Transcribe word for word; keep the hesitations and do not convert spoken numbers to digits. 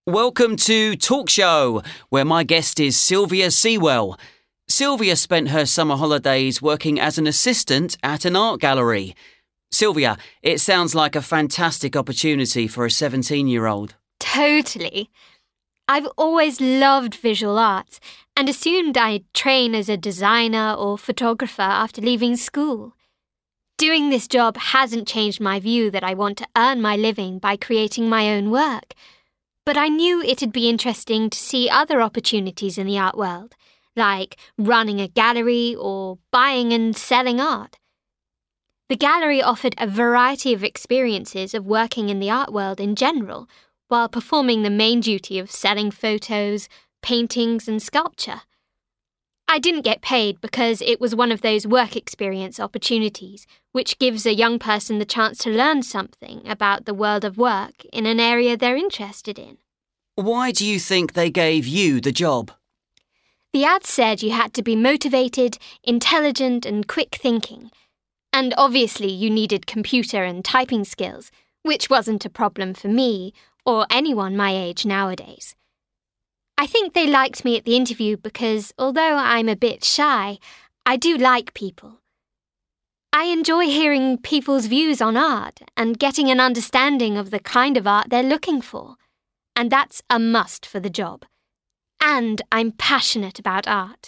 Welcome to Talk Show, where my guest is Sylvia Sewell. Sylvia spent her summer holidays working as an assistant at an art gallery. Sylvia, it sounds like a fantastic opportunity for a seventeen-year-old. Totally. I've always loved visual arts and assumed I'd train as a designer or photographer after leaving school. Doing this job hasn't changed my view that I want to earn my living by creating my own work. But I knew it'd be interesting to see other opportunities in the art world, like running a gallery or buying and selling art. The gallery offered a variety of experiences of working in the art world in general, while performing the main duty of selling photos, paintings and sculpture. I didn't get paid because it was one of those work experience opportunities, which gives a young person the chance to learn something about the world of work in an area they're interested in. Why do you think they gave you the job? The ad said you had to be motivated, intelligent and quick thinking. And obviously you needed computer and typing skills, which wasn't a problem for me or anyone my age nowadays. I think they liked me at the interview because, although I'm a bit shy, I do like people. I enjoy hearing people's views on art and getting an understanding of the kind of art they're looking for. And that's a must for the job. And I'm passionate about art.